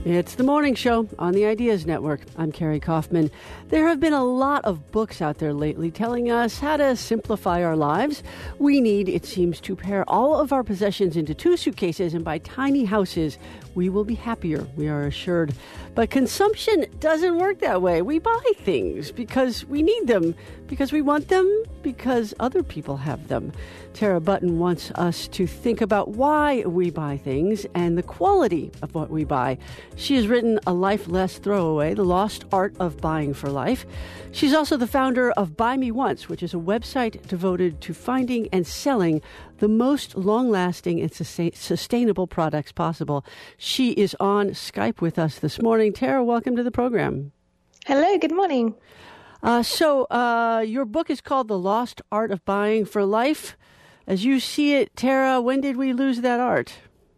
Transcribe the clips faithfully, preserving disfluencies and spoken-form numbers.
It's the morning show on the Ideas Network. I'm Carrie Kaufman. There have been a lot of books out there lately telling us how to simplify our lives. We need, it seems, to pair all of our possessions into two suitcases and buy tiny houses. We will be happier, we are assured. But consumption doesn't work that way. We buy things because we need them, because we want them, because other people have them. Tara Button wants us to think about why we buy things and the quality of what we buy. She has written A Life Less Throwaway, The Lost Art of Buying for Life. She's also the founder of Buy Me Once, which is a website devoted to finding and selling the most long-lasting and sustain- sustainable products possible. She is on Skype with us this morning. Tara, welcome to the program. Hello, good morning. Uh, so uh, your book is called The Lost Art of Buying for Life. As you see it, Tara, when did we lose that art?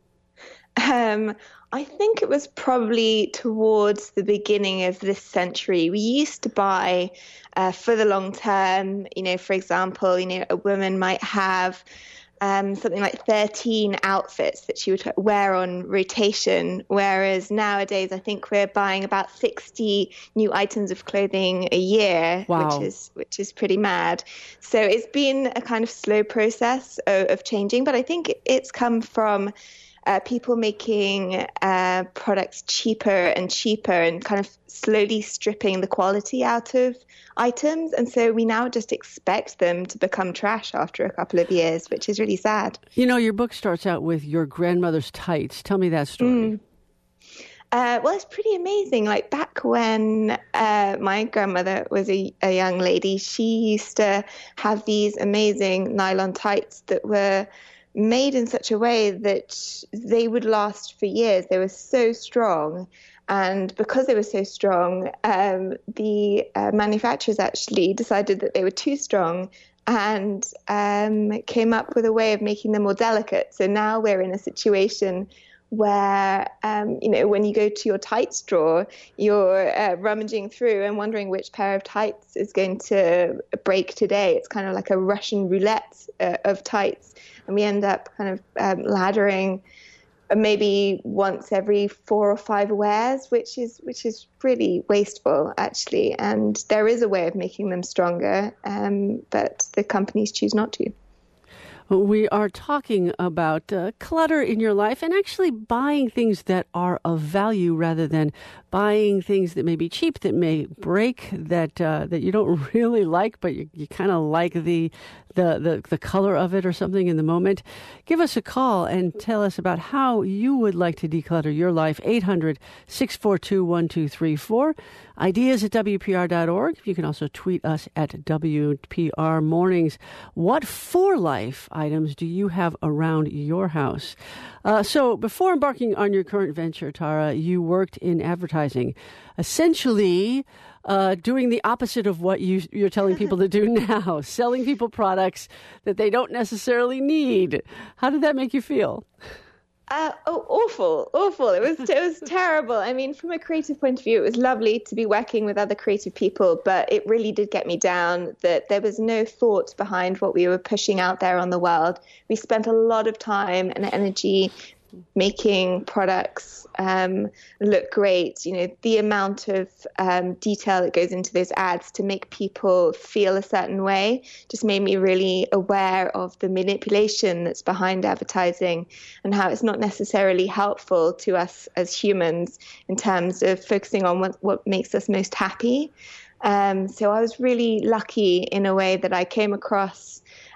Um, I think it was probably towards the beginning of this century. We used to buy uh, for the long term. You know, for example, you know, a woman might have um, something like thirteen outfits that she would wear on rotation, whereas nowadays I think we're buying about sixty new items of clothing a year, wow. which is which is pretty mad. So it's been a kind of slow process of, of changing, but I think it's come from Uh, people making uh, products cheaper and cheaper and kind of slowly stripping the quality out of items. And so we now just expect them to become trash after a couple of years, which is really sad. You know, your book starts out with your grandmother's tights. Tell me that story. Mm. Uh, well, it's pretty amazing. Like back when uh, my grandmother was a, a young lady, she used to have these amazing nylon tights that were made in such a way that they would last for years. They were so strong. And because they were so strong, um, the uh, manufacturers actually decided that they were too strong and um, came up with a way of making them more delicate. So now we're in a situation where, um, you know, when you go to your tights drawer, you're uh, rummaging through and wondering which pair of tights is going to break today. It's kind of like a Russian roulette uh, of tights. And we end up kind of um, laddering maybe once every four or five wears, which is which is really wasteful, actually. And there is a way of making them stronger, um, but the companies choose not to. We are talking about uh, clutter in your life and actually buying things that are of value rather than buying things that may be cheap, that may break, that uh, that you don't really like, but you, you kind of like the, the the the color of it or something in the moment. Give us a call and tell us about how you would like to declutter your life. eight hundred, six four two, one two three four. Ideas at W P R dot org. You can also tweet us at W P R Mornings. What for life items do you have around your house? Uh, so before embarking on your current venture, Tara, you worked in advertising, essentially uh, doing the opposite of what you, you're telling people to do now, selling people products that they don't necessarily need. How did that make you feel? Uh, oh, awful, awful. It was it was terrible. I mean, from a creative point of view, it was lovely to be working with other creative people, but it really did get me down that there was no thought behind what we were pushing out there on the world. We spent a lot of time and energy making products um, look great. You know, the amount of um, detail that goes into those ads to make people feel a certain way just made me really aware of the manipulation that's behind advertising and how it's not necessarily helpful to us as humans in terms of focusing on what, what makes us most happy. Um, so I was really lucky in a way that I came across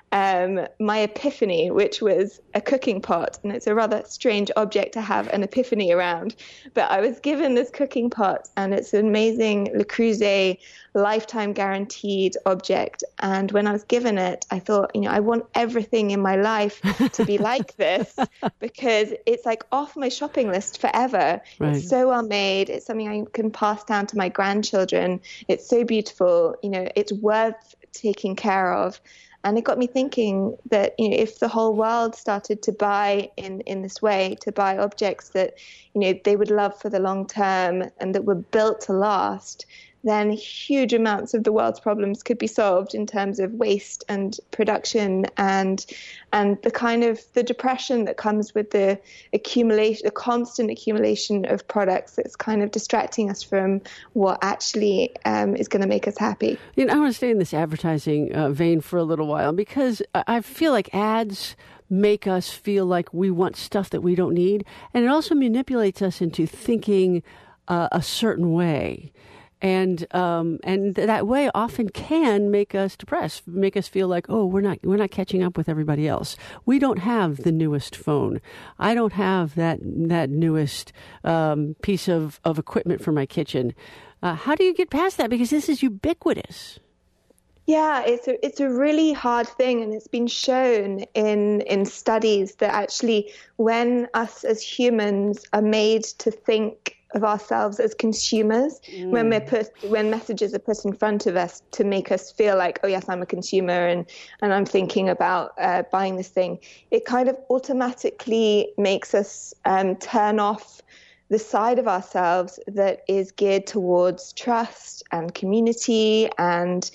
Um, my epiphany, which was a cooking pot. And it's a rather strange object to have an epiphany around. But I was given this cooking pot, and it's an amazing Le Creuset lifetime guaranteed object. And when I was given it, I thought, you know, I want everything in my life to be like this because it's like off my shopping list forever. Right. It's so well made. It's something I can pass down to my grandchildren. It's so beautiful. You know, it's worth taking care of. And it got me thinking that, you know, if the whole world started to buy in, in this way, to buy objects that, you know, they would love for the long term and that were built to last, then huge amounts of the world's problems could be solved in terms of waste and production and and the kind of the depression that comes with the accumulation, the constant accumulation of products that's kind of distracting us from what actually um, is going to make us happy. You know, I want to stay in this advertising uh, vein for a little while because I feel like ads make us feel like we want stuff that we don't need, and it also manipulates us into thinking uh, a certain way. And um, and that way often can make us depressed, make us feel like, oh, we're not we're not catching up with everybody else. We don't have the newest phone. I don't have that that newest um, piece of, of equipment for my kitchen. Uh, how do you get past that? Because this is ubiquitous. Yeah, it's a it's a really hard thing, and it's been shown in in studies that actually when us as humans are made to think of ourselves as consumers, mm. when we're put, when messages are put in front of us to make us feel like, oh yes, I'm a consumer and and I'm thinking about uh, buying this thing, it kind of automatically makes us um, turn off the side of ourselves that is geared towards trust and community and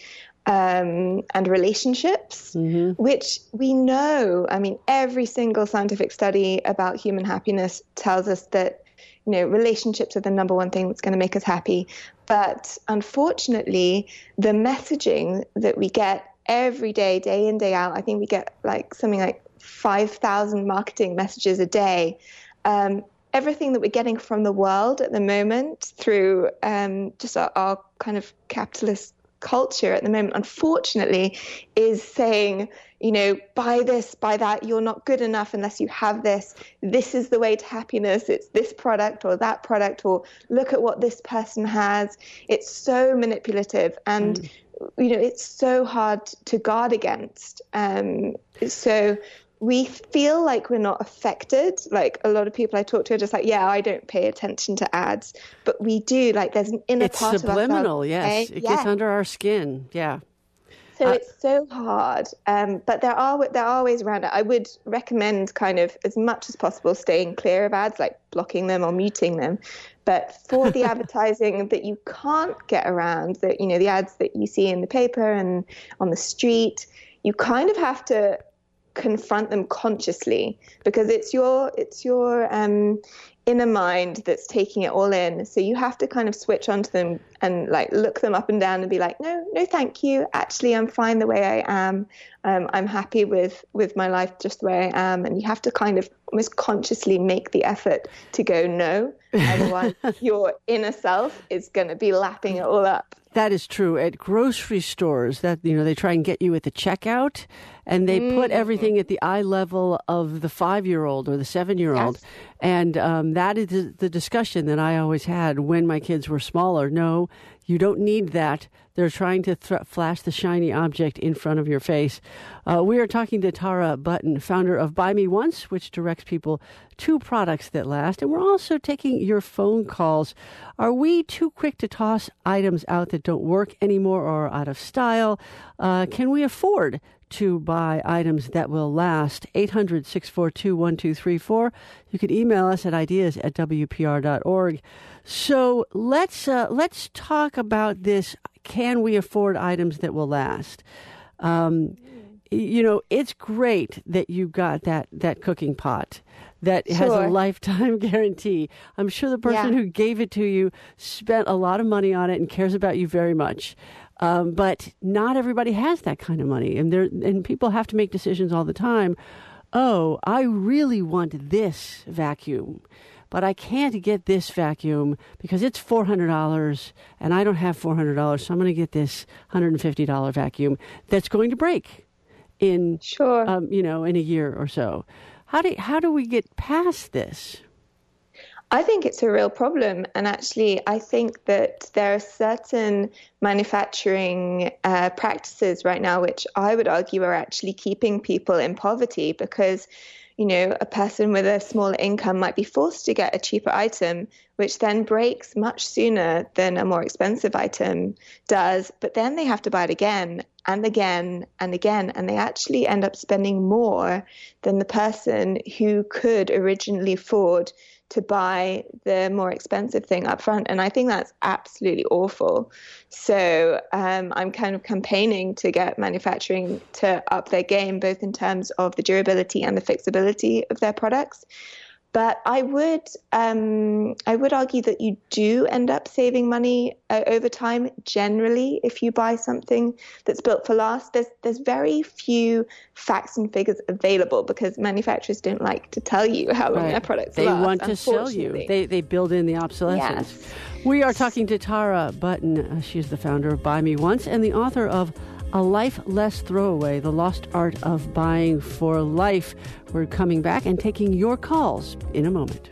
um, and relationships, mm-hmm. which we know. I mean, every single scientific study about human happiness tells us that, you know, relationships are the number one thing that's going to make us happy. But unfortunately, the messaging that we get every day, day in, day out, I think we get like something like five thousand marketing messages a day. Um, everything that we're getting from the world at the moment through um, just our, our kind of capitalist culture at the moment, unfortunately, is saying, you know, buy this, buy that, you're not good enough unless you have this. This is the way to happiness. It's this product or that product, or look at what this person has. It's so manipulative and, mm. you know, it's so hard to guard against. Um, so we feel like we're not affected. Like a lot of people I talk to are just like, yeah, I don't pay attention to ads, but we do. Like there's an inner it's part of ourselves. It's subliminal, yes. Okay? It yeah. gets under our skin, yeah. So uh, it's so hard, um, but there are there are ways around it. I would recommend kind of as much as possible staying clear of ads, like blocking them or muting them. But for the advertising that you can't get around, that, you know, the ads that you see in the paper and on the street, you kind of have to confront them consciously, because it's your it's your um inner mind that's taking it all in. So you have to kind of switch onto them and like look them up and down and be like, no, no, thank you. Actually, I'm fine the way I am. Um, I'm happy with with my life just the way I am. And you have to kind of almost consciously make the effort to go no. Otherwise, your inner self is going to be lapping it all up. That is true. At grocery stores, that, you know, they try and get you at the checkout, and they mm. put everything at the eye level of the five-year-old or the seven-year-old. Yes. And um, that is the discussion that I always had when my kids were smaller. No, you don't need that. They're trying to th- flash the shiny object in front of your face. Uh, we are talking to Tara Button, founder of Buy Me Once, which directs people to products that last. And we're also taking your phone calls. Are we too quick to toss items out that don't work anymore or are out of style? Uh, can we afford to buy items that will last? eight hundred, six four two, one two three four. You can email us at ideas at w p r dot org. So let's uh, let's talk about this. Can we afford items that will last? Um, you know, it's great that you got that, that cooking pot that sure. has a lifetime guarantee. I'm sure the person yeah. who gave it to you spent a lot of money on it and cares about you very much. Um, but not everybody has that kind of money, and there and people have to make decisions all the time. Oh, I really want this vacuum, but I can't get this vacuum because it's four hundred dollars, and I don't have four hundred dollars, so I'm going to get this one hundred fifty dollars vacuum that's going to break in, sure. um, you know, in a year or so. How do how do we get past this? I think it's a real problem. And actually, I think that there are certain manufacturing uh, practices right now, which I would argue are actually keeping people in poverty, because, you know, a person with a smaller income might be forced to get a cheaper item, which then breaks much sooner than a more expensive item does. But then they have to buy it again. and again and again, and they actually end up spending more than the person who could originally afford to buy the more expensive thing up front. And I think that's absolutely awful. So um, I'm kind of campaigning to get manufacturing to up their game, both in terms of the durability and the fixability of their products. But I would um, I would argue that you do end up saving money uh, over time. Generally, if you buy something that's built for last, there's there's very few facts and figures available because manufacturers don't like to tell you how long right. their products they last. They want to sell you. They they build in the obsolescence. Yes. We are talking to Tara Button. Uh, she's the founder of Buy Me Once and the author of A Life Less Throwaway, The Lost Art of Buying for Life. We're coming back and taking your calls in a moment.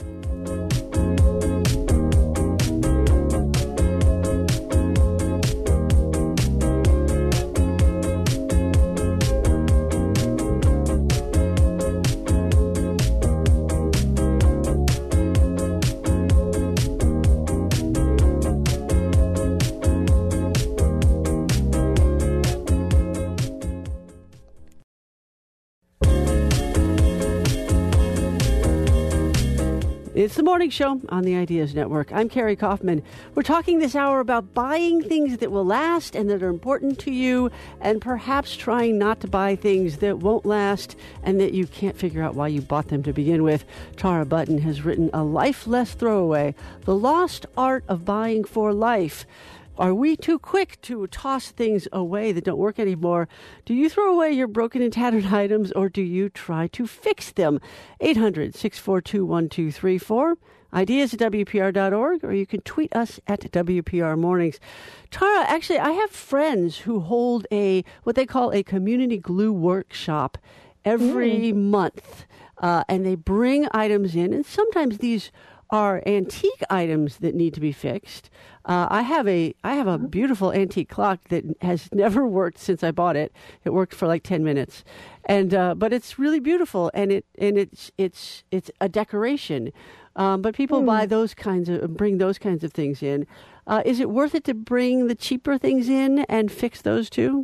It's the morning show on the Ideas Network. I'm Carrie Kaufman. We're talking this hour about buying things that will last and that are important to you, and perhaps trying not to buy things that won't last and that you can't figure out why you bought them to begin with. Tara Button has written A Life Less Throwaway, The Lost Art of Buying for Life. Are we too quick to toss things away that don't work anymore? Do you throw away your broken and tattered items, or do you try to fix them? eight hundred, six four two, one two three four. Ideas at W P R dot org, or you can tweet us at W P R Mornings. Tara, actually, I have friends who hold a what they call a community glue workshop every mm. month, uh, and they bring items in, and sometimes these are antique items that need to be fixed. Uh, I have a I have a beautiful antique clock that has never worked since I bought it. It worked for like ten minutes, and uh, but it's really beautiful, and it and it's it's it's a decoration. Um, but people mm. buy those kinds of bring those kinds of things in. Uh, is it worth it to bring the cheaper things in and fix those too?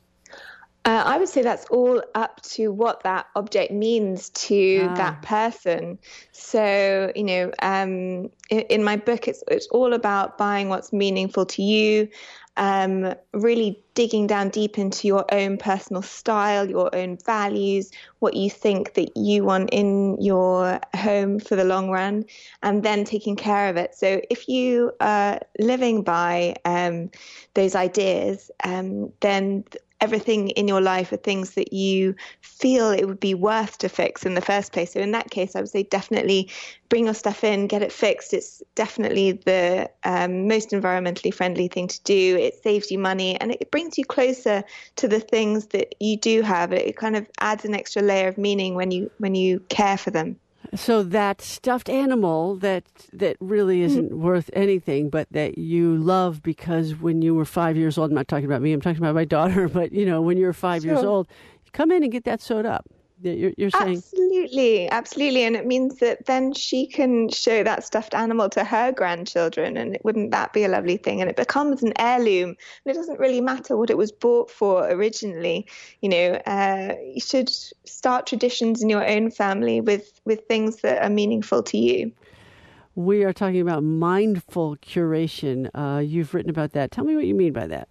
Uh, I would say that's all up to what that object means to ah. that person. So, you know, um, in, in my book, it's it's all about buying what's meaningful to you, um, really digging down deep into your own personal style, your own values, what you think that you want in your home for the long run, and then taking care of it. So if you are living by um, those ideas, um, then everything in your life are things that you feel it would be worth to fix in the first place. So in that case, I would say definitely bring your stuff in, get it fixed. It's definitely the um, most environmentally friendly thing to do. It saves you money and it brings you closer to the things that you do have. It kind of adds an extra layer of meaning when you when you care for them. So that stuffed animal that that really isn't mm. worth anything, but that you love because when you were five years old, I'm not talking about me, I'm talking about my daughter, but, you know, when you were five sure. years old, you come in and get that sewed up. You're, you're saying absolutely, absolutely, and it means that then she can show that stuffed animal to her grandchildren, and wouldn't that be a lovely thing? And it becomes an heirloom, and it doesn't really matter what it was bought for originally. You know, uh, you should start traditions in your own family with with things that are meaningful to you. We are talking about mindful curation. Uh, you've written about that. Tell me what you mean by that.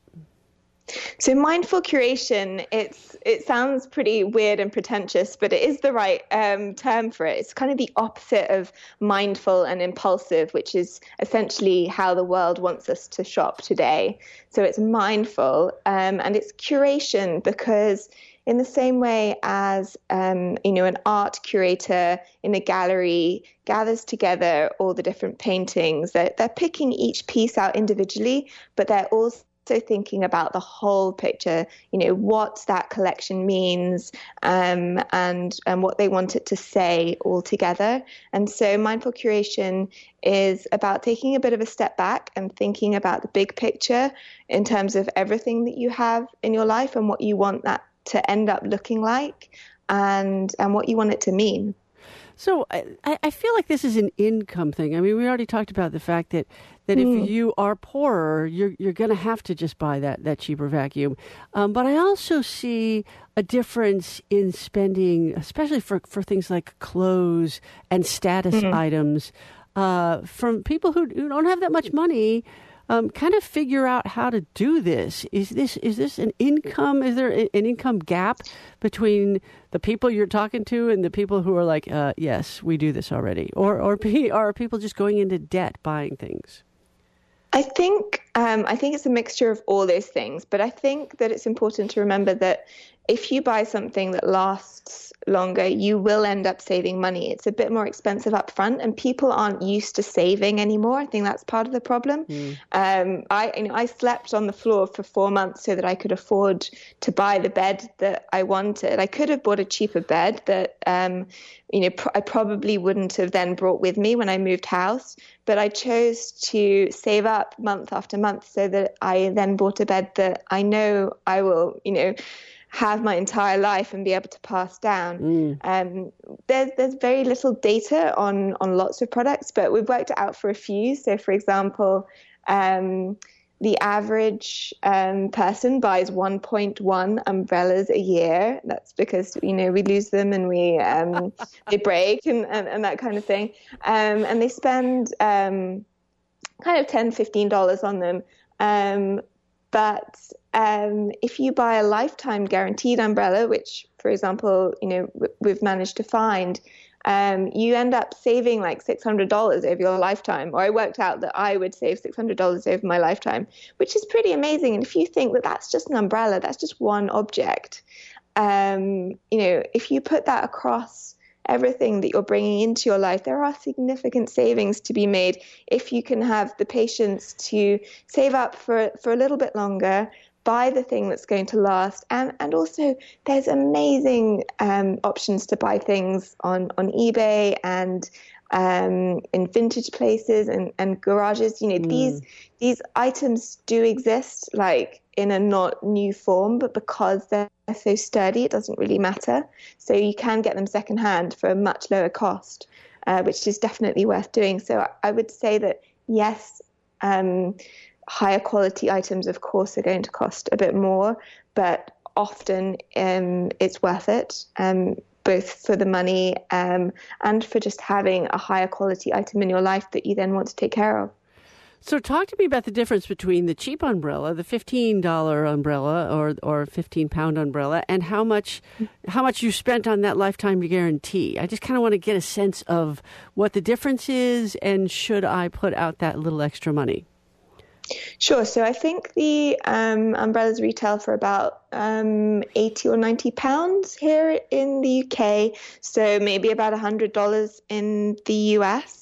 So mindful curation, it's it sounds pretty weird and pretentious, but it is the right um, term for it. It's kind of the opposite of mindful and impulsive, which is essentially how the world wants us to shop today. So it's mindful um, and it's curation because in the same way as, um, you know, an art curator in a gallery gathers together all the different paintings, they're, they're picking each piece out individually, but they're also So thinking about the whole picture, you know, what that collection means um, and, and what they want it to say all together. And so mindful curation is about taking a bit of a step back and thinking about the big picture in terms of everything that you have in your life and what you want that to end up looking like and, and what you want it to mean. So I, I feel like this is an income thing. I mean, we already talked about the fact that, that Mm. if you are poorer, you're you're going to have to just buy that that cheaper vacuum. Um, but I also see a difference in spending, especially for, for things like clothes and status Mm. items, uh, from people who, who don't have that much money. Um, kind of figure out how to do this. Is this is this an income? Is there a- an income gap between the people you're talking to and the people who are like, uh, yes, we do this already, or or, pe- or are people just going into debt buying things? I think um, I think it's a mixture of all those things, but I think that it's important to remember that if you buy something that lasts longer, you will end up saving money. It's a bit more expensive up front, and people aren't used to saving anymore. I think that's part of the problem. Mm. Um, I, you know, I slept on the floor for four months so that I could afford to buy the bed that I wanted. I could have bought a cheaper bed that, um, you know, pr- I probably wouldn't have then brought with me when I moved house. But I chose to save up month after month so that I then bought a bed that I know I will, you know, have my entire life and be able to pass down. Mm. Um, there's there's very little data on on lots of products, but we've worked it out for a few. So, for example, um, the average um, person buys one point one umbrellas a year. That's because, you know, we lose them and we um, they break and, and, and that kind of thing. Um, and they spend um, kind of ten dollars, fifteen dollars on them. Um, but um, if you buy a lifetime guaranteed umbrella, which, for example, you know, w- we've managed to find, um, you end up saving like six hundred dollars over your lifetime. Or I worked out that I would save six hundred dollars over my lifetime, which is pretty amazing. And if you think that that's just an umbrella, that's just one object, um, you know, if you put that across everything that you're bringing into your life, there are significant savings to be made if you can have the patience to save up for for a little bit longer, buy the thing that's going to last, and and also there's amazing um, options to buy things on on eBay and um, in vintage places and, and garages. You know, mm. these these items do exist, like in a not new form, but because they're so sturdy, it doesn't really matter. So you can get them secondhand for a much lower cost, uh, which is definitely worth doing. So I would say that, yes, um, higher quality items, of course, are going to cost a bit more, but often um, it's worth it, um, both for the money um, and for just having a higher quality item in your life that you then want to take care of. So talk to me about the difference between the cheap umbrella, the fifteen dollars umbrella or or fifteen pound umbrella, and how much how much you spent on that lifetime guarantee. I just kind of want to get a sense of what the difference is, and should I put out that little extra money? Sure. So I think the um, umbrellas retail for about um, eighty or ninety pounds here in the U K. So maybe about one hundred dollars in the U S.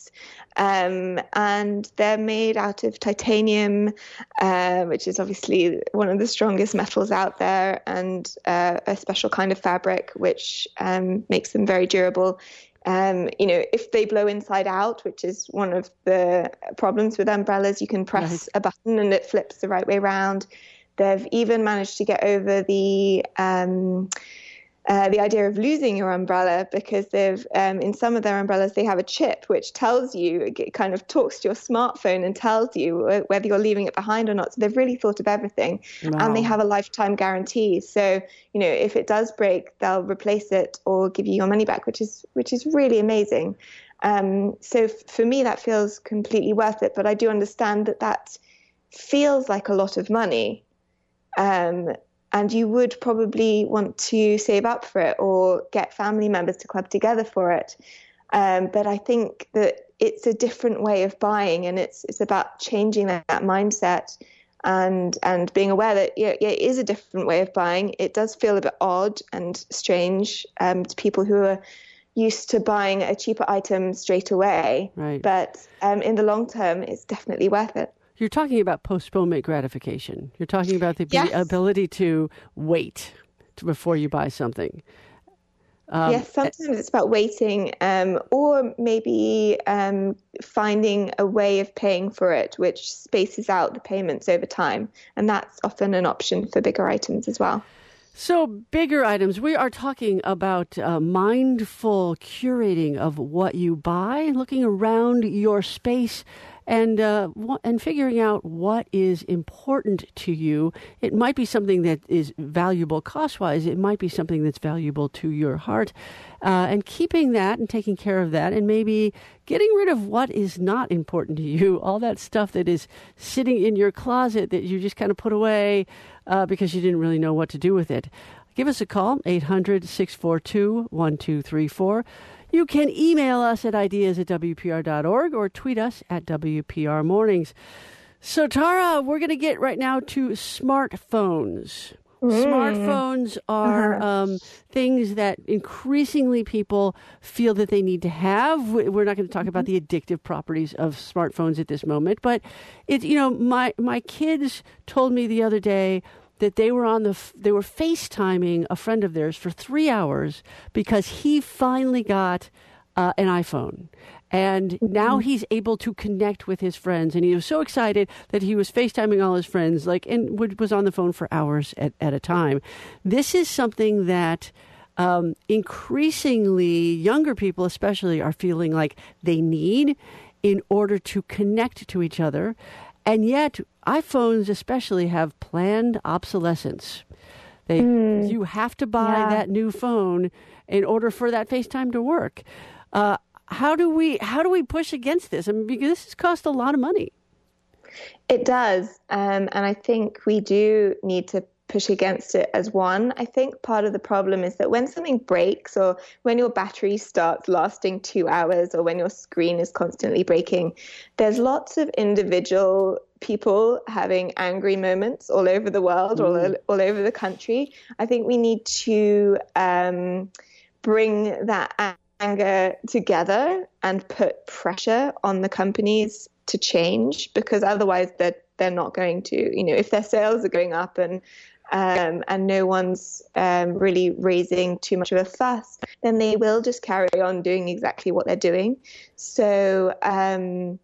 Um, and they're made out of titanium, uh, which is obviously one of the strongest metals out there, and uh, a special kind of fabric, which um, makes them very durable. Um, you know, if they blow inside out, which is one of the problems with umbrellas, you can press right. a button and it flips the right way around. They've even managed to get over the um, Uh, the idea of losing your umbrella, because they've um, in some of their umbrellas they have a chip which tells you, it kind of talks to your smartphone and tells you whether you're leaving it behind or not. So they've really thought of everything. Wow. And they have a lifetime guarantee. So, you know, if it does break, they'll replace it or give you your money back, which is which is really amazing. Um, so f- for me, that feels completely worth it. But I do understand that that feels like a lot of money. Um, And you would probably want to save up for it or get family members to club together for it. Um, but I think that it's a different way of buying, and it's it's about changing that, that mindset and and being aware that yeah, yeah, it is a different way of buying. It does feel a bit odd and strange um, to people who are used to buying a cheaper item straight away. Right. But um, in the long term, it's definitely worth it. You're talking about postponement gratification. You're talking about the yes. ability to wait to, before you buy something. Um, yes, sometimes it's about waiting um, or maybe um, finding a way of paying for it, which spaces out the payments over time. And that's often an option for bigger items as well. So bigger items, we are talking about uh, mindful curating of what you buy, looking around your space and uh, and figuring out what is important to you. It might be something that is valuable cost-wise. It might be something that's valuable to your heart. Uh, and keeping that and taking care of that and maybe getting rid of what is not important to you, all that stuff that is sitting in your closet that you just kind of put away uh, because you didn't really know what to do with it. Give us a call, eight hundred, six four two, one two three four. You can email us at ideas at w p r dot org or tweet us at W P R Mornings. So, Tara, we're going to get right now to smartphones. Mm. Smartphones are uh-huh. um, things that increasingly people feel that they need to have. We're not going to talk mm-hmm. about the addictive properties of smartphones at this moment, but it, you know, my my kids told me the other day that they were on the they were FaceTiming a friend of theirs for three hours because he finally got uh, an iPhone. And mm-hmm. now he's able to connect with his friends. And he was so excited that he was FaceTiming all his friends, like, and was on the phone for hours at, at a time. This is something that um, increasingly younger people especially are feeling like they need in order to connect to each other. And yet, iPhones especially have planned obsolescence. They, mm. You have to buy yeah. that new phone in order for that FaceTime to work. Uh, how do we how do we push against this? I mean, because this has cost a lot of money. It does, um, and I think we do need to push against it as one. I think part of the problem is that when something breaks or when your battery starts lasting two hours or when your screen is constantly breaking, there's lots of individual people having angry moments all over the world, mm. all, all over the country. I think we need to um, bring that anger together and put pressure on the companies to change, because otherwise they're, they're not going to, you know, if their sales are going up and Um, and no one's um, really raising too much of a fuss, then they will just carry on doing exactly what they're doing. So um,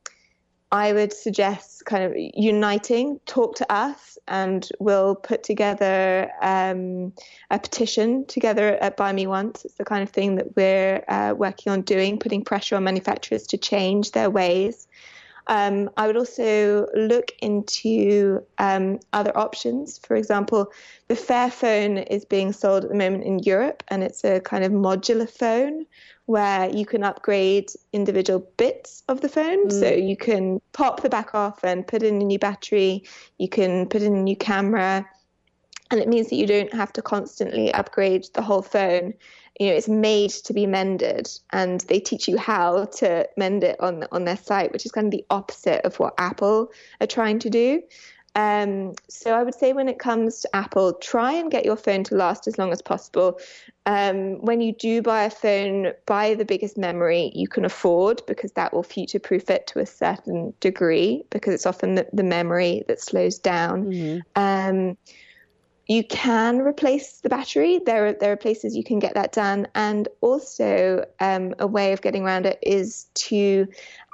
I would suggest kind of uniting, talk to us, and we'll put together um, a petition together at Buy Me Once. It's the kind of thing that we're uh, working on doing, putting pressure on manufacturers to change their ways. Um, I would also look into um, other options. For example, the Fairphone is being sold at the moment in Europe, and it's a kind of modular phone where you can upgrade individual bits of the phone. Mm. So you can pop the back off and put in a new battery. You can put in a new camera. And it means that you don't have to constantly upgrade the whole phone. You know, it's made to be mended, and they teach you how to mend it on on their site, which is kind of the opposite of what Apple are trying to do. Um, so I would say when it comes to Apple, try and get your phone to last as long as possible. Um, when you do buy a phone, buy the biggest memory you can afford, because that will future-proof it to a certain degree, because it's often the, the memory that slows down. Mm-hmm. Um, You can replace the battery. There are, there are places you can get that done. And also um, a way of getting around it is to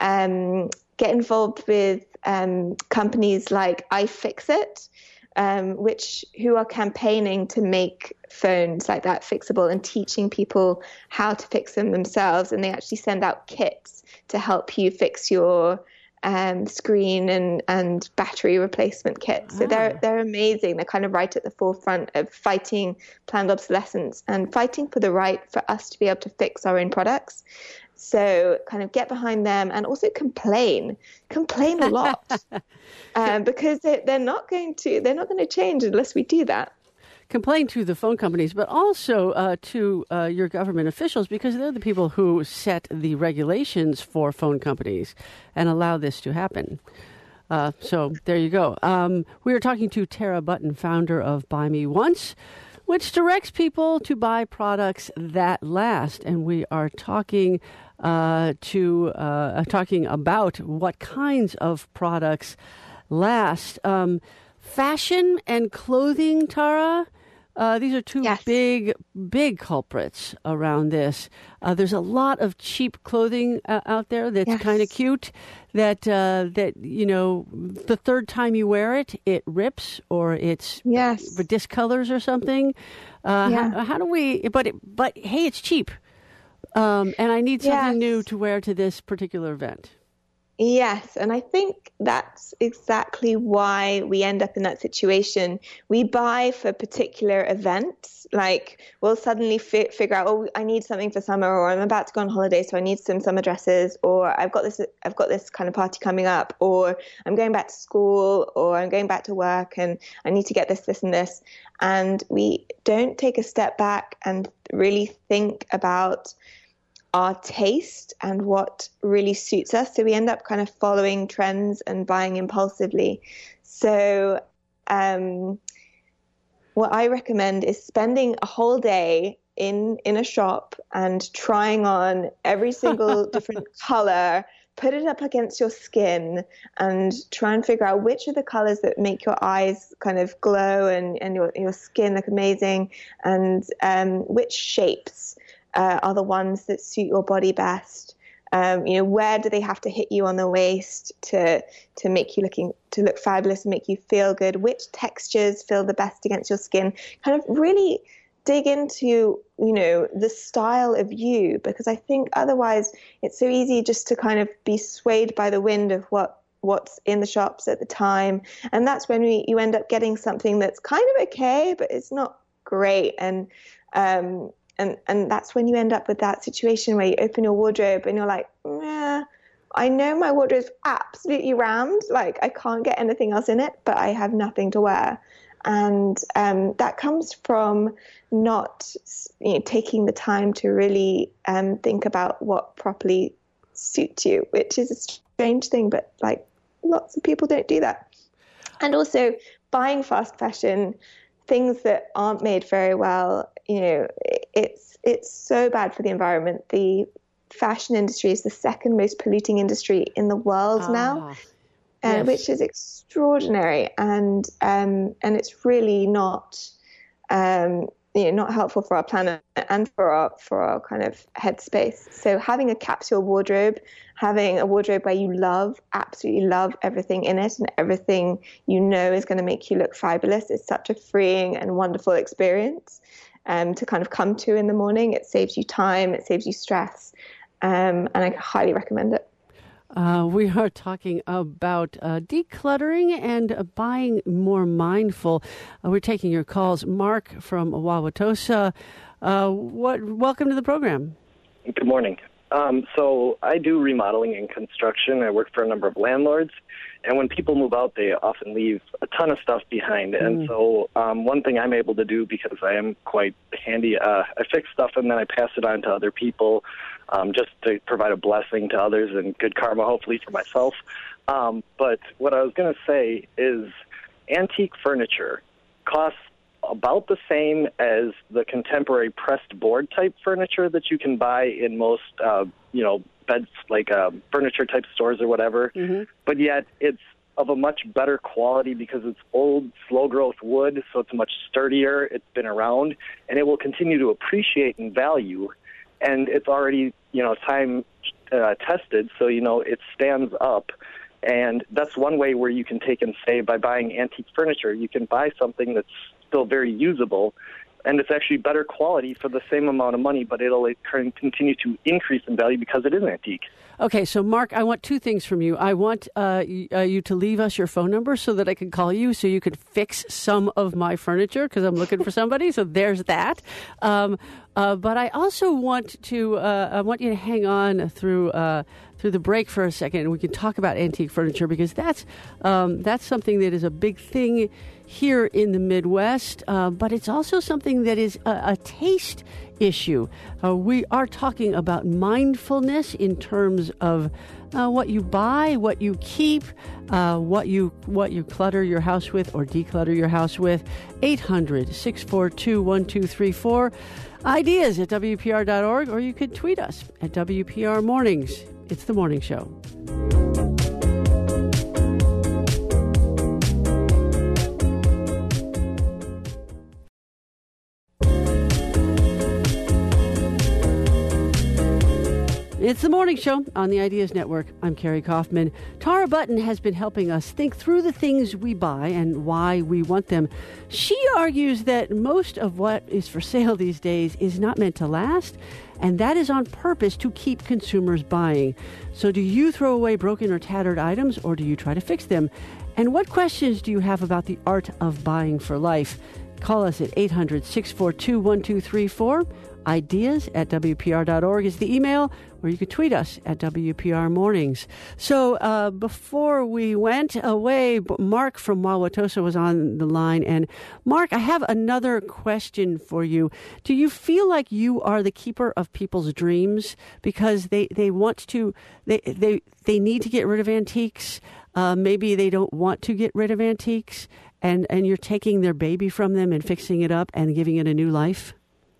um, get involved with um, companies like iFixit, um, which who are campaigning to make phones like that fixable and teaching people how to fix them themselves. And they actually send out kits to help you fix your Um, screen and, and battery replacement kits. So ah. they're they're amazing. They're kind of right at the forefront of fighting planned obsolescence and fighting for the right for us to be able to fix our own products. So kind of get behind them, and also complain, complain a lot, um, because they, they're not going to they're not going to change unless we do that. Complain to the phone companies, but also uh, to uh, your government officials, because they're the people who set the regulations for phone companies and allow this to happen. Uh, so there you go. Um, we are talking to Tara Button, founder of Buy Me Once, which directs people to buy products that last. And we are talking uh, to uh, talking about what kinds of products last. Um, fashion and clothing, Tara. Uh, these are two Yes. big, big culprits around this. Uh, there's a lot of cheap clothing uh, out there that's Yes. kind of cute. That uh, that you know, the third time you wear it, it rips or it's Yes. discolors or something. Uh, Yeah. how, how do we? But it, but hey, it's cheap, um, and I need something Yes. new to wear to this particular event. Yes, and I think that's exactly why we end up in that situation. We buy for particular events, like we'll suddenly fi- figure out, oh, I need something for summer, or I'm about to go on holiday, so I need some summer dresses, or I've got this, I've got this kind of party coming up, or I'm going back to school, or I'm going back to work, and I need to get this, this, and this, and we don't take a step back and really think about our taste and what really suits us. So we end up kind of following trends and buying impulsively. So um, what I recommend is spending a whole day in, in a shop and trying on every single different color, put it up against your skin and try and figure out which are the colors that make your eyes kind of glow and, and your, your skin look amazing, and um, which shapes Uh, are the ones that suit your body best. Um, you know, where do they have to hit you on the waist to to make you looking to look fabulous and make you feel good? Which textures feel the best against your skin? Kind of really dig into, you know, the style of you, because I think otherwise it's so easy just to kind of be swayed by the wind of what what's in the shops at the time, and that's when we, you end up getting something that's kind of okay, but it's not great, and um, And and that's when you end up with that situation where you open your wardrobe and you're like, nah, I know my wardrobe's absolutely rammed. Like I can't get anything else in it, but I have nothing to wear. And um, that comes from not, you know, taking the time to really um, think about what properly suits you, which is a strange thing, but like lots of people don't do that. And also buying fast fashion, things that aren't made very well, you know, it's it's so bad for the environment. The fashion industry is the second most polluting industry in the world Ah, now, uh, yes. which is extraordinary, and um, and it's really not um, you know, not helpful for our planet and for our for our kind of headspace. So having a capsule wardrobe, having a wardrobe where you love, absolutely love everything in it and everything you know is going to make you look fabulous, is such a freeing and wonderful experience um, to kind of come to in the morning. It saves you time, it saves you stress, um, and I highly recommend it. Uh, we are talking about uh, decluttering and uh, buying more mindful. Uh, we're taking your calls. Mark from Wauwatosa, uh, what? Welcome to the program. Good morning. Um, so I do remodeling and construction. I work for a number of landlords. And when people move out, they often leave a ton of stuff behind. Mm. And so um, one thing I'm able to do, because I am quite handy, uh, I fix stuff and then I pass it on to other people, um, just to provide a blessing to others and good karma, hopefully, for myself. Um, but what I was going to say is antique furniture costs about the same as the contemporary pressed board type furniture that you can buy in most, uh, you know, beds, like uh, furniture type stores or whatever. Mm-hmm. But yet it's of a much better quality because it's old, slow growth wood, so it's much sturdier. It's been around, and it will continue to appreciate in value. And it's already, you know, time uh, tested, so, you know, it stands up. And that's one way where you can take and save by buying antique furniture. You can buy something that's still very usable, and it's actually better quality for the same amount of money, but it'll continue to increase in value because it is antique. Okay, so Mark, I want two things from you. I want uh, y- uh, you to leave us your phone number so that I can call you so you can fix some of my furniture because I'm looking for somebody. So there's that. Um, uh, but I also want to uh, I want you to hang on through uh, through the break for a second, and we can talk about antique furniture because that's um, that's something that is a big thing here in the Midwest, uh, but it's also something that is a, a taste issue. Uh, we are talking about mindfulness in terms of uh, what you buy, what you keep, uh, what you what you clutter your house with or declutter your house with. eight hundred, six four two, one two three four. Ideas at W P R dot org, or you could tweet us at W P R Mornings. It's the morning show. It's the morning show on the Ideas Network. I'm Carrie Kaufman. Tara Button has been helping us think through the things we buy and why we want them. She argues that most of what is for sale these days is not meant to last, and that is on purpose to keep consumers buying. So do you throw away broken or tattered items, or do you try to fix them? And what questions do you have about the art of buying for life? Call us at eight hundred, six four two, one two three four. Ideas at W P R dot org is the email, or you could tweet us at W P R Mornings. So uh, before we went away, Mark from Wauwatosa was on the line. And Mark, I have another question for you. Do you feel like you are the keeper of people's dreams because they, they want to, they, they, they need to get rid of antiques? Uh, maybe they don't want to get rid of antiques, and, and you're taking their baby from them and fixing it up and giving it a new life?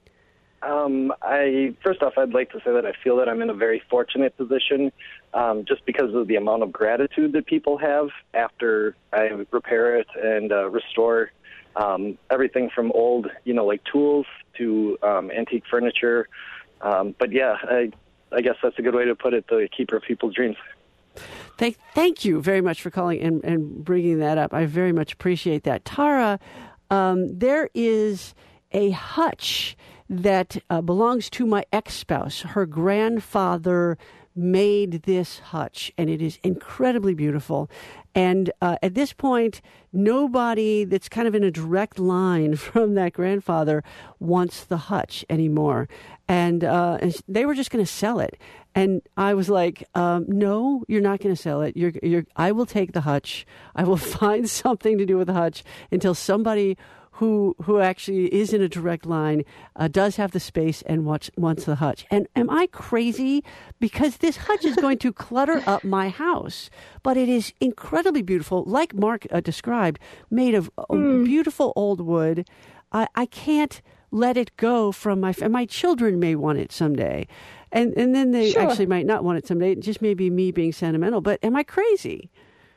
Um, I first off, I'd like to say that I feel that I'm in a very fortunate position, um, just because of the amount of gratitude that people have after I repair it and uh, restore um, everything from old, you know, like tools to um, antique furniture. Um, but yeah, I, I guess that's a good way to put it: the keeper of people's dreams. Thank, thank you very much for calling and, and bringing that up. I very much appreciate that, Tara. Um, there is a hutch that uh, belongs to my ex-spouse. Her grandfather made this hutch, and it is incredibly beautiful. And uh, at this point, nobody that's kind of in a direct line from that grandfather wants the hutch anymore. And, uh, and they were just going to sell it. And I was like, um, no, you're not going to sell it. You're, you're, I will take the hutch. I will find something to do with the hutch until somebody who who actually is in a direct line, uh, does have the space and wants, wants the hutch. And am I crazy? Because this hutch is going to clutter up my house. But it is incredibly beautiful, like Mark uh, described, made of mm. beautiful old wood. I, I can't let it go from my... And my children may want it someday. And, and then they sure. actually might not want it someday. It just may be me being sentimental. But am I crazy?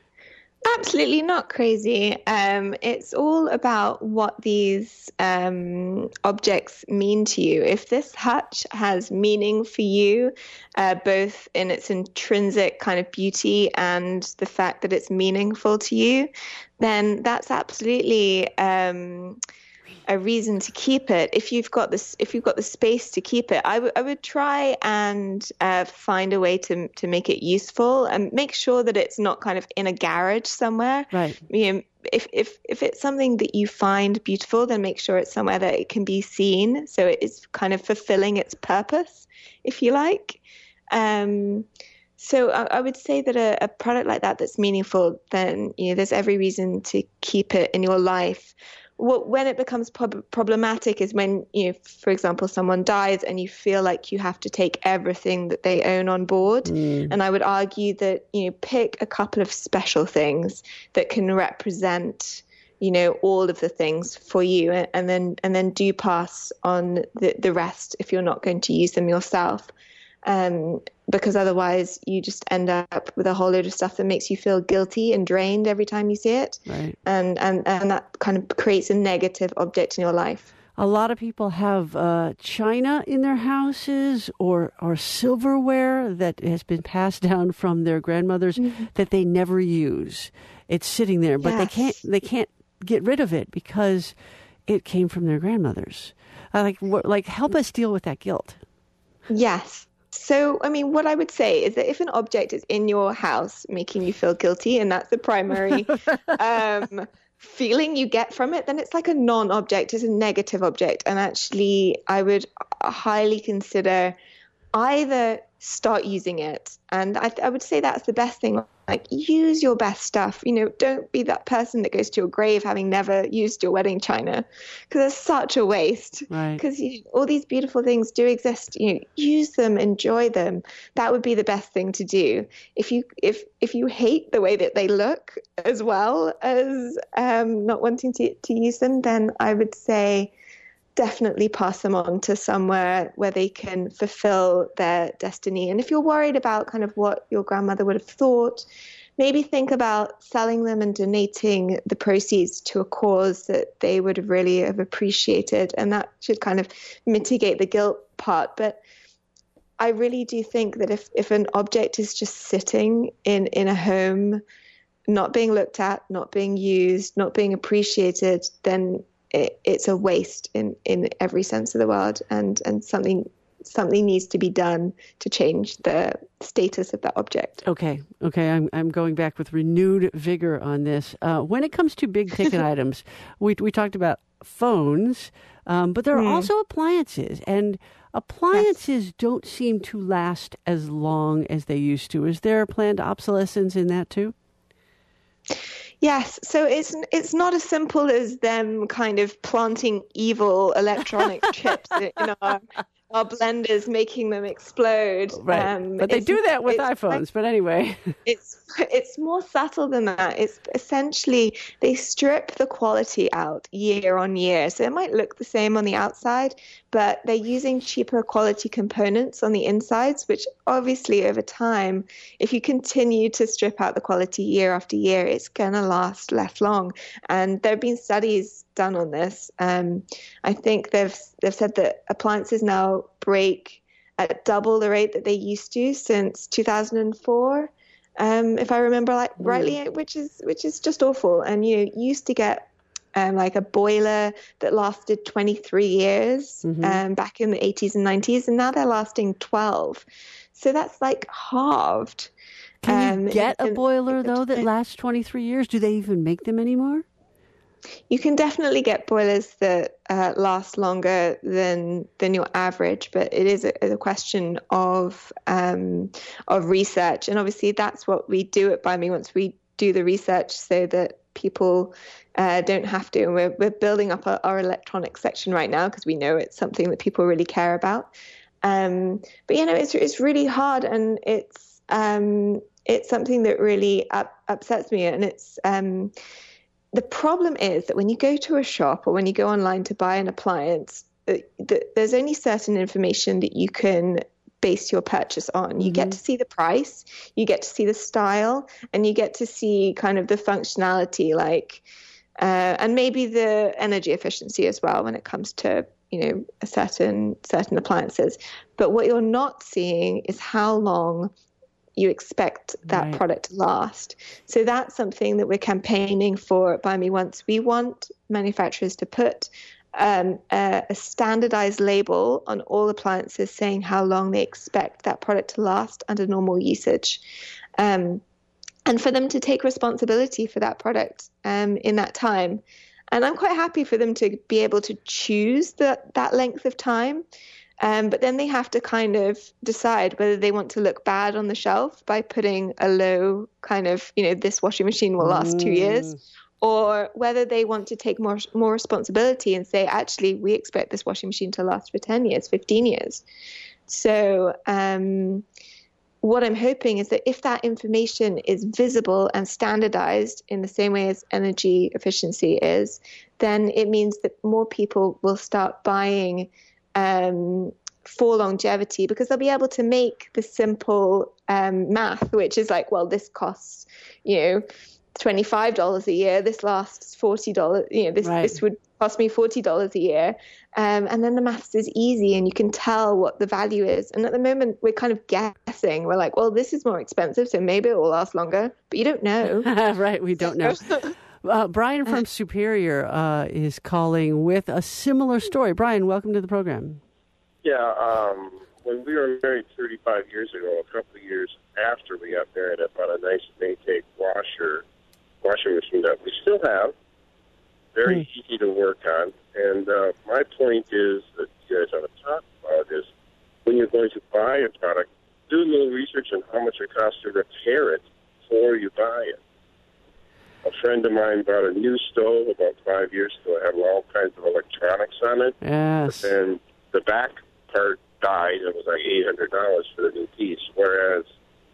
Absolutely not crazy. Um, it's all about what these um, objects mean to you. If this hutch has meaning for you, uh, both in its intrinsic kind of beauty and the fact that it's meaningful to you, then that's absolutely um, a reason to keep it. If you've got this, if you've got the space to keep it, I, w- I would try and uh, find a way to to make it useful and make sure that it's not kind of in a garage somewhere. Right. You know, if if if it's something that you find beautiful, then make sure it's somewhere that it can be seen, so it is kind of fulfilling its purpose, if you like. Um, so I, I would say that a, a product like that that's meaningful, then you know, there's every reason to keep it in your life. What, when it becomes prob- problematic is when, you know, for example, someone dies and you feel like you have to take everything that they own on board. Mm. And I would argue that, you know, pick a couple of special things that can represent, you know, all of the things for you, and, and then and then do pass on the, the rest if you're not going to use them yourself. Um, because otherwise you just end up with a whole load of stuff that makes you feel guilty and drained every time you see it. Right. And, and, and that kind of creates a negative object in your life. A lot of people have uh, china in their houses or, or silverware that has been passed down from their grandmothers mm-hmm. that they never use. It's sitting there, but yes. they can't they can't get rid of it because it came from their grandmothers. Uh, like like help us deal with that guilt. Yes. So, I mean, what I would say is that if an object is in your house making you feel guilty, and that's the primary um, feeling you get from it, then it's like a non-object, it's a negative object. And actually, I would highly consider either start using it. And I, I would say that's the best thing. Like, use your best stuff. You know, don't be that person that goes to your grave having never used your wedding china, because it's such a waste. Right. Because you know, all these beautiful things do exist. You know, use them, enjoy them. That would be the best thing to do. If you if if you hate the way that they look as well as um, not wanting to to use them, then I would say definitely pass them on to somewhere where they can fulfill their destiny. And if you're worried about kind of what your grandmother would have thought, maybe think about selling them and donating the proceeds to a cause that they would really have appreciated. And that should kind of mitigate the guilt part. But I really do think that if, if an object is just sitting in, in a home, not being looked at, not being used, not being appreciated, then it, it's a waste in, in every sense of the word, and, and something something needs to be done to change the status of that object. Okay, okay, I'm I'm going back with renewed vigor on this. Uh, when it comes to big ticket items, we we talked about phones, um, but there are mm. also appliances, and appliances yes. don't seem to last as long as they used to. Is there planned obsolescence in that too? Yes, so it's it's not as simple as them kind of planting evil electronic chips in our, our blenders, making them explode. Right, um, but they do that with iPhones. Like, but anyway, it's it's more subtle than that. It's essentially they strip the quality out year on year, so it might look the same on the outside, but they're using cheaper quality components on the insides, which obviously over time, if you continue to strip out the quality year after year, it's going to last less long. And there have been studies done on this. Um, I think they've they've said that appliances now break at double the rate that they used to since two thousand four, um, if I remember like, mm. rightly, which is which is just awful. And you, you used to get Um, like a boiler that lasted twenty-three years mm-hmm. um, back in the eighties and nineties, and now they're lasting twelve. So that's like halved. Can um, you get a boiler, though, that lasts twenty-three years? Do they even make them anymore? You can definitely get boilers that uh, last longer than than your average, but it is a, a question of um, of research. And obviously that's what we do at Buy Me once we do the research so that people uh, don't have to. And we're, we're building up our, our electronics section right now because we know it's something that people really care about. Um, but, you know, it's it's really hard, and it's um, it's something that really up, upsets me. And it's um, the problem is that when you go to a shop or when you go online to buy an appliance, uh, th- there's only certain information that you can base your purchase on. You mm-hmm. get to see the price, you get to see the style, and you get to see kind of the functionality, like, uh, and maybe the energy efficiency as well when it comes to, you know, a certain certain appliances. But what you're not seeing is how long you expect that right. product to last. So that's something that we're campaigning for at Buy Me Once. We want manufacturers to put Um, a, a standardized label on all appliances saying how long they expect that product to last under normal usage, um, and for them to take responsibility for that product um, in that time. And I'm quite happy for them to be able to choose that, that length of time, um, but then they have to kind of decide whether they want to look bad on the shelf by putting a low kind of, you know, this washing machine will last mm. two years, or whether they want to take more more responsibility and say, actually, we expect this washing machine to last for ten years, fifteen years. So um, what I'm hoping is that if that information is visible and standardized in the same way as energy efficiency is, then it means that more people will start buying um, for longevity, because they'll be able to make the simple um, math, which is like, well, this costs, you know, twenty-five dollars a year, this lasts forty dollars, you know, this right. this would cost me forty dollars a year. Um, and then the maths is easy and you can tell what the value is. And at the moment we're kind of guessing. We're like, well, this is more expensive, so maybe it will last longer, but you don't know. Right, we don't know. Uh, Brian from Superior uh, is calling with a similar story. Brian, welcome to the program. Yeah, um, when we were married thirty-five years ago, a couple of years after we got married, I bought a nice Maytag washer washing machine that we still have, very mm. easy to work on. And uh, my point is that you guys ought to talk about is when you're going to buy a product, do a little research on how much it costs to repair it before you buy it. A friend of mine bought a new stove about five years ago. It had all kinds of electronics on it. Yes. And the back part died. It was like eight hundred dollars for the new piece. Whereas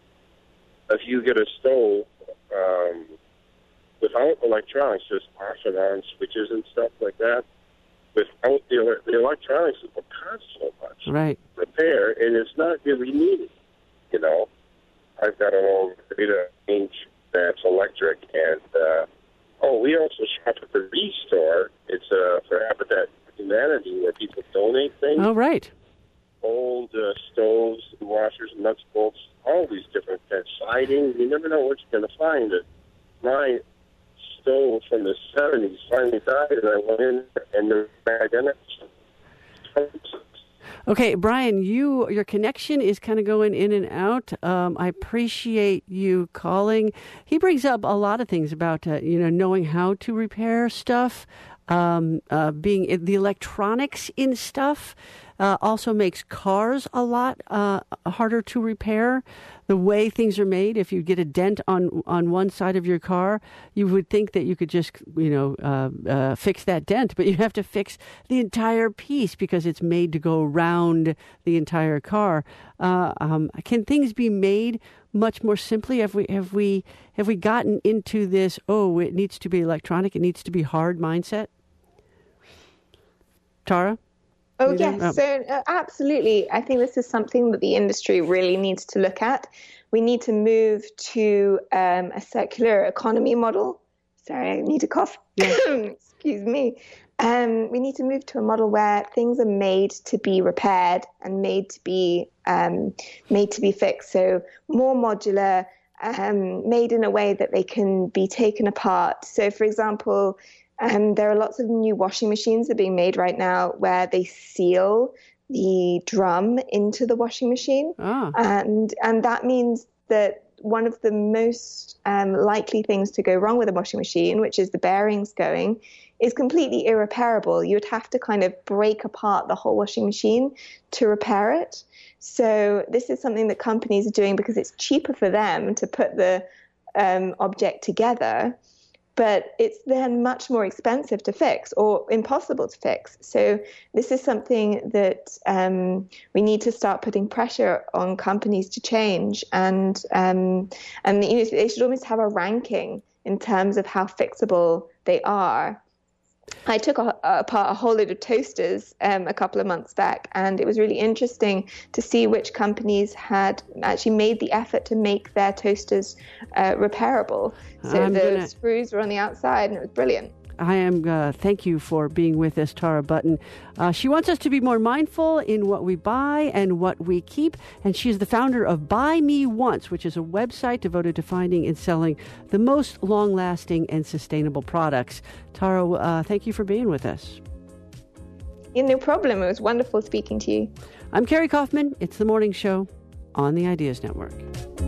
if you get a stove, um, without electronics, just off and on switches and stuff like that, without the, the electronics, it will cost so much right. repair, and it's not really needed. You know, I've got an old data range that's electric, and uh, oh, we also shop at the Restore. It's uh, for Habitat for Humanity, where people donate things. Oh, right. old uh, stoves, washers, nuts, bolts, all these different things. Siding, you never know what you're going to find. My stove from the seventies finally died, and I went in and they're identical. Okay, Brian, you your connection is kind of going in and out. Um, I appreciate you calling. He brings up a lot of things about uh, you know knowing how to repair stuff, um, uh, being the electronics in stuff. Uh, also makes cars a lot uh, harder to repair. The way things are made, if you get a dent on on one side of your car, you would think that you could just, you know, uh, uh, fix that dent, but you have to fix the entire piece because it's made to go around the entire car. Uh, um, can things be made much more simply? Have we have we have we gotten into this? Oh, it needs to be electronic. It needs to be hard mindset. Tara? Oh, yes. Oh. So uh, absolutely. I think this is something that the industry really needs to look at. We need to move to um, a circular economy model. Sorry, I need to cough. Yeah. Excuse me. Um, we need to move to a model where things are made to be repaired and made to be um, made to be fixed. So more modular, um, made in a way that they can be taken apart. So, for example, Um, there are lots of new washing machines that are being made right now where they seal the drum into the washing machine. Ah. And and that means that one of the most um, likely things to go wrong with a washing machine, which is the bearings going, is completely irreparable. You would have to kind of break apart the whole washing machine to repair it. So this is something that companies are doing because it's cheaper for them to put the um, object together. But it's then much more expensive to fix or impossible to fix. So this is something that um, we need to start putting pressure on companies to change. And um, and you know, they should almost have a ranking in terms of how fixable they are. I took a, apart a whole load of toasters um, a couple of months back, and it was really interesting to see which companies had actually made the effort to make their toasters uh, repairable. So I'm the gonna... screws were on the outside, and it was brilliant. I am. Uh, thank you for being with us, Tara Button. Uh, she wants us to be more mindful in what we buy and what we keep. And she is the founder of Buy Me Once, which is a website devoted to finding and selling the most long-lasting and sustainable products. Tara, uh, thank you for being with us. Yeah, no problem. It was wonderful speaking to you. I'm Carrie Kaufman. It's The Morning Show on the Ideas Network.